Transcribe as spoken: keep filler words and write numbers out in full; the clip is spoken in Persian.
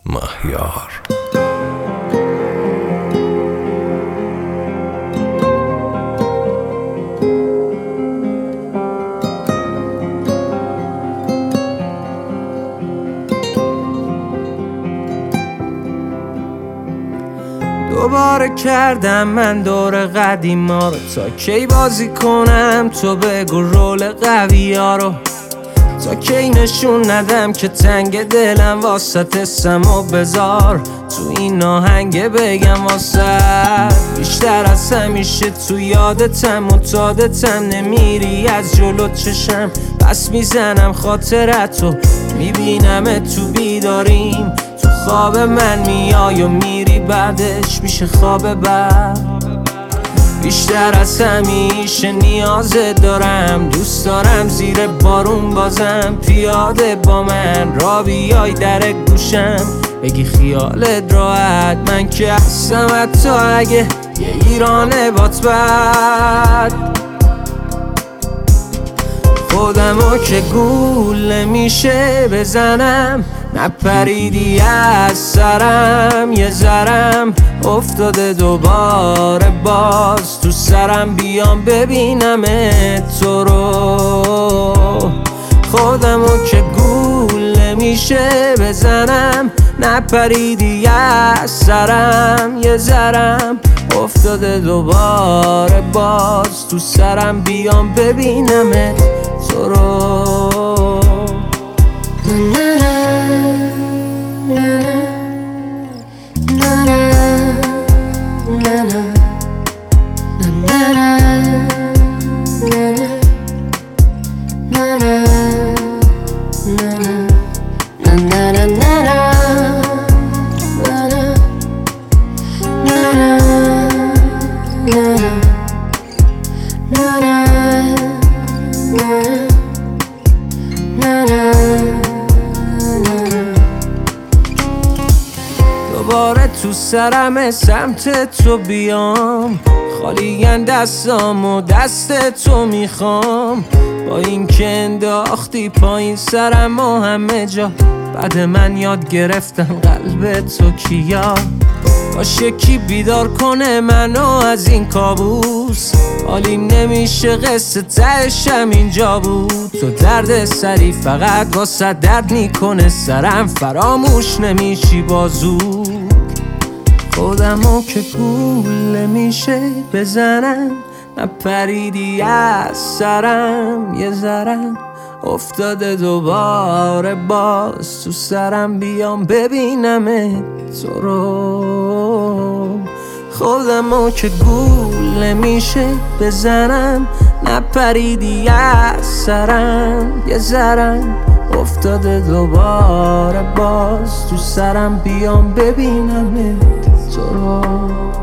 مهیار. دوباره کردم من دور قدیما رو، تا کی بازی کنم تو بگو رول قوی ها رو، تا کی نشون ندم که تنگ دلم واسه سم و بذار تو این آهنگ بگم واسه بیشتر از همیشه تو یادتم متادتم، نمیری از جلو چشم پس میزنم خاطرتو، میبینم تو بیداریم تو خواب من میای و میری بعدش میشه خواب بعد. بیشتر از همیشه نیازت دارم، دوست دارم زیر بارون بازم پیاده با من را بیای در گوشم بگی خیالت راحت، من که هستم حتی اگه یه ایرانه بات بد. خودمو که گول نمیشه بزنم، نپریدی از سرم یه ذرم افتاده دوباره باز تو سرم، بیام ببینم تو رو. خودمو که گول نمیشه بزنم، نپریدی از سرم یه ذرم افتاده دوباره باز تو سرم، بیام ببینم تو رو. دوباره تو سرم سمت تو بیام، خالیگن دستام و دست تو میخوام، با این که انداختی پایین سرم و همه جا، بعد من یاد گرفتم قلب تو کیا، باش یکی بیدار کنه منو از این کابوس، حالیم نمیشه قصه تهشم اینجا بود، تو درد سری فقط واسه درد میکنه سرم، فراموش نمیشی بازو. خودمو که گول نمیشه بزنم، نپریدی از سرم یه ذرم افتاده دوباره باز تو سرم، بیام ببینم تو رو. خودمو که گول نمیشه بزنم، نپریدی از سرم یه ذرم افتاده دوباره باز تو سرم، بیام ببینم تو رو.